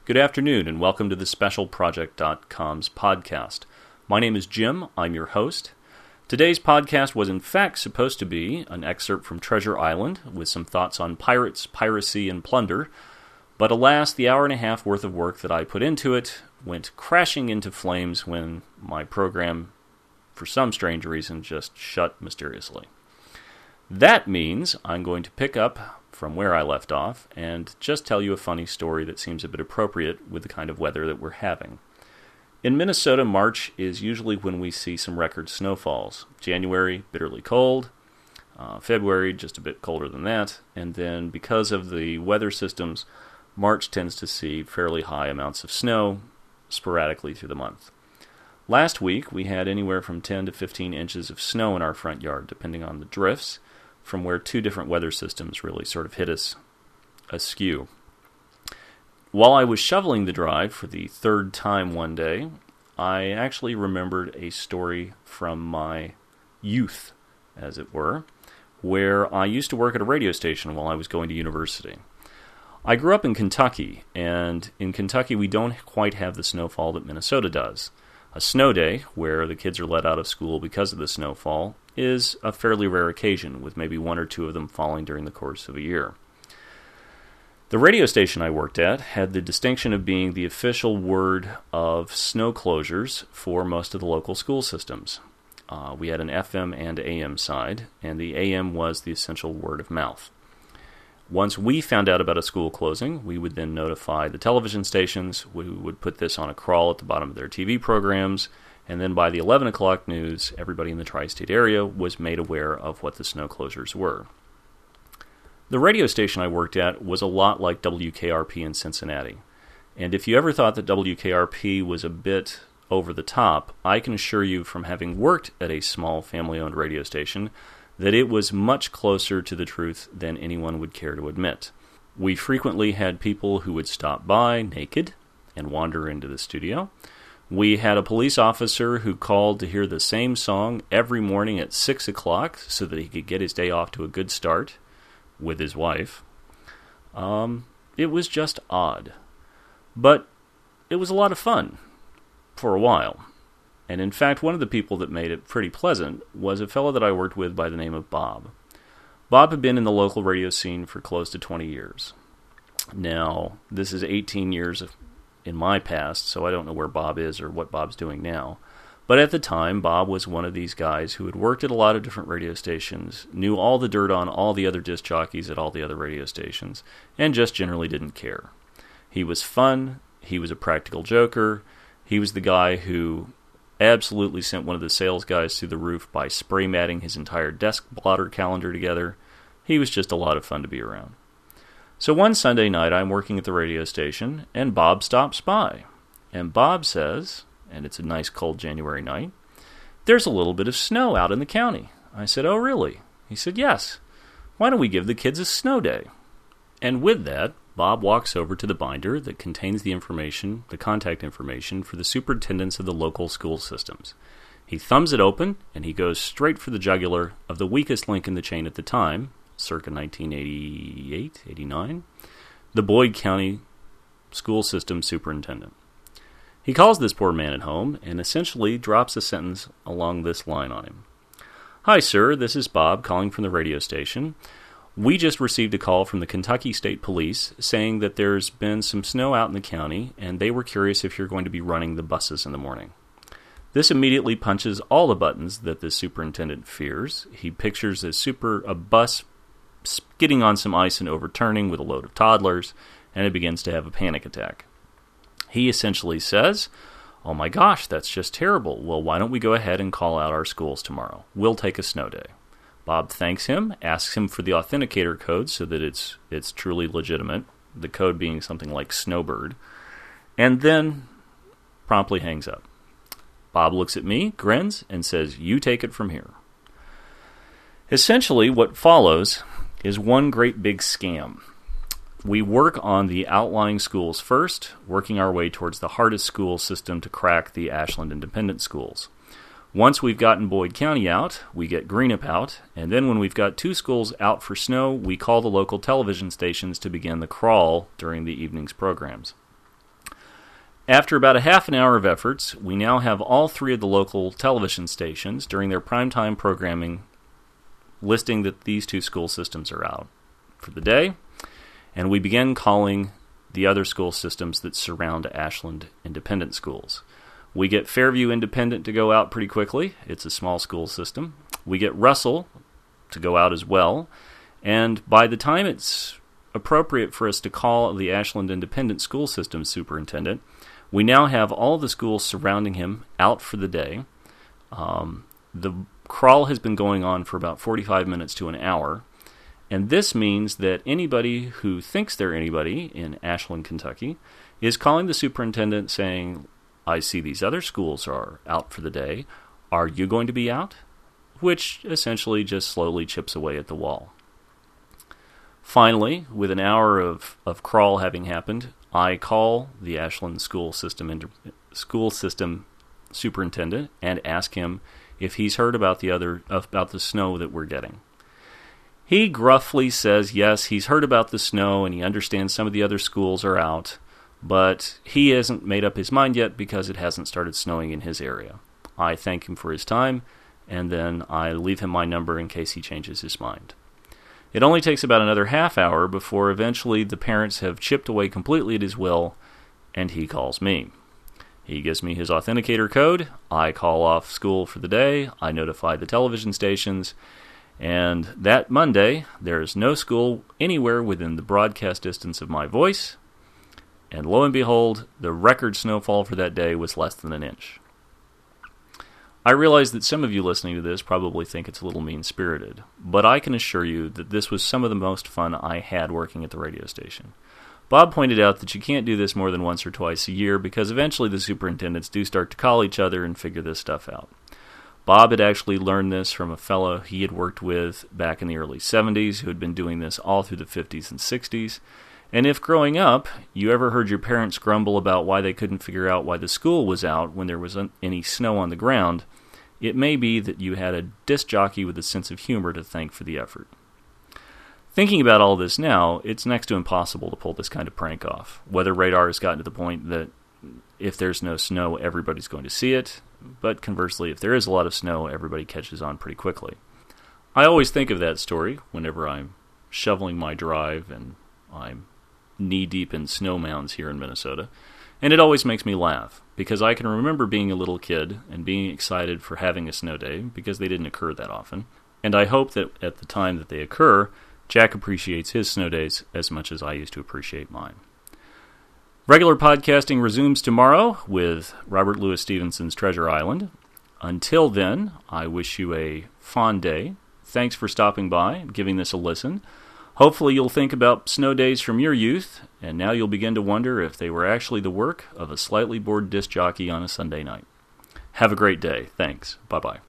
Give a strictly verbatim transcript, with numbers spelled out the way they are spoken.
Good afternoon, and welcome to the Special Project dot com's podcast. My name is Jim. I'm your host. Today's podcast was in fact supposed to be an excerpt from Treasure Island with some thoughts on pirates, piracy, and plunder, but alas, the hour and a half worth of work that I put into it went crashing into flames when my program, for some strange reason, just shut mysteriously. That means I'm going to pick up from where I left off and just tell you a funny story that seems a bit appropriate with the kind of weather that we're having. In Minnesota, March is usually when we see some record snowfalls. January, bitterly cold. Uh, February, just a bit colder than that. And then because of the weather systems, March tends to see fairly high amounts of snow sporadically through the month. Last week, we had anywhere from ten to fifteen inches of snow in our front yard, depending on the drifts, from where two different weather systems really sort of hit us askew. While I was shoveling the drive for the third time one day, I actually remembered a story from my youth, as it were, where I used to work at a radio station while I was going to university. I grew up in Kentucky, and in Kentucky we don't quite have the snowfall that Minnesota does. A snow day, where the kids are let out of school because of the snowfall, is a fairly rare occasion, with maybe one or two of them falling during the course of a year. The radio station I worked at had the distinction of being the official word of snow closures for most of the local school systems. Uh, we had an F M and A M side, and the A M was the essential word of mouth. Once we found out about a school closing, we would then notify the television stations. We would put this on a crawl at the bottom of their T V programs, and then by the eleven o'clock news, everybody in the tri-state area was made aware of what the snow closures were. The radio station I worked at was a lot like W K R P in Cincinnati, and if you ever thought that W K R P was a bit over the top, I can assure you from having worked at a small family-owned radio station that it was much closer to the truth than anyone would care to admit. We frequently had people who would stop by naked and wander into the studio. We had a police officer who called to hear the same song every morning at six o'clock so that he could get his day off to a good start with his wife. Um, it was just odd. But it was a lot of fun for a while. And in fact, one of the people that made it pretty pleasant was a fellow that I worked with by the name of Bob. Bob had been in the local radio scene for close to twenty years. Now, this is eighteen years in my past, so I don't know where Bob is or what Bob's doing now. But at the time, Bob was one of these guys who had worked at a lot of different radio stations, knew all the dirt on all the other disc jockeys at all the other radio stations, and just generally didn't care. He was fun, he was a practical joker, he was the guy who absolutely sent one of the sales guys through the roof by spray matting his entire desk blotter calendar together. He was just a lot of fun to be around. So one Sunday night, I'm working at the radio station, and Bob stops by. And Bob says, and it's a nice cold January night, "There's a little bit of snow out in the county." I said, "Oh, really?" He said, "Yes. Why don't we give the kids a snow day?" And with that, Bob walks over to the binder that contains the information, the contact information for the superintendents of the local school systems. He thumbs it open, and he goes straight for the jugular of the weakest link in the chain at the time, circa nineteen eighty-eight, eighty-nine, the Boyd County School System Superintendent. He calls this poor man at home and essentially drops a sentence along this line on him. "Hi, sir, this is Bob calling from the radio station. We just received a call from the Kentucky State Police saying that there's been some snow out in the county, and they were curious if you're going to be running the buses in the morning." This immediately punches all the buttons that the superintendent fears. He pictures a super a bus skidding on some ice and overturning with a load of toddlers, and it begins to have a panic attack. He essentially says, "Oh my gosh, that's just terrible. Well, why don't we go ahead and call out our schools tomorrow? We'll take a snow day." Bob thanks him, asks him for the authenticator code so that it's it's truly legitimate, the code being something like Snowbird, and then promptly hangs up. Bob looks at me, grins, and says, "You take it from here." Essentially, what follows is one great big scam. We work on the outlying schools first, working our way towards the hardest school system to crack, the Ashland Independent Schools. Once we've gotten Boyd County out, we get Greenup out, and then when we've got two schools out for snow, we call the local television stations to begin the crawl during the evening's programs. After about a half an hour of efforts, we now have all three of the local television stations during their primetime programming listing that these two school systems are out for the day, and we begin calling the other school systems that surround Ashland Independent Schools. We get Fairview Independent to go out pretty quickly. It's a small school system. We get Russell to go out as well, and by the time it's appropriate for us to call the Ashland Independent School System superintendent, we now have all the schools surrounding him out for the day. Um, the crawl has been going on for about forty-five minutes to an hour, and this means that anybody who thinks they're anybody in Ashland, Kentucky, is calling the superintendent saying, I see these other schools are out for the day. Are you going to be out? Which essentially just slowly chips away at the wall. Finally, with an hour of, of crawl having happened, I call the Ashland School System inter- School System Superintendent and ask him if he's heard about the other about the snow that we're getting. He gruffly says yes, he's heard about the snow and he understands some of the other schools are out, but he hasn't made up his mind yet because it hasn't started snowing in his area. I thank him for his time, and then I leave him my number in case he changes his mind. It only takes about another half hour before eventually the parents have chipped away completely at his will, and he calls me. He gives me his authenticator code, I call off school for the day, I notify the television stations, and that Monday, there is no school anywhere within the broadcast distance of my voice, and lo and behold, the record snowfall for that day was less than an inch. I realize that some of you listening to this probably think it's a little mean-spirited, but I can assure you that this was some of the most fun I had working at the radio station. Bob pointed out that you can't do this more than once or twice a year because eventually the superintendents do start to call each other and figure this stuff out. Bob had actually learned this from a fellow he had worked with back in the early seventies who had been doing this all through the fifties and sixties. And if growing up, you ever heard your parents grumble about why they couldn't figure out why the school was out when there was any snow on the ground, it may be that you had a disc jockey with a sense of humor to thank for the effort. Thinking about all this now, it's next to impossible to pull this kind of prank off. Weather radar has gotten to the point that if there's no snow, everybody's going to see it, but conversely, if there is a lot of snow, everybody catches on pretty quickly. I always think of that story whenever I'm shoveling my drive and I'm knee-deep in snow mounds here in Minnesota, and it always makes me laugh, because I can remember being a little kid and being excited for having a snow day, because they didn't occur that often, and I hope that at the time that they occur, Jack appreciates his snow days as much as I used to appreciate mine. Regular podcasting resumes tomorrow with Robert Louis Stevenson's Treasure Island. Until then, I wish you a fond day. Thanks for stopping by and giving this a listen. Hopefully you'll think about snow days from your youth, and now you'll begin to wonder if they were actually the work of a slightly bored disc jockey on a Sunday night. Have a great day. Thanks. Bye-bye.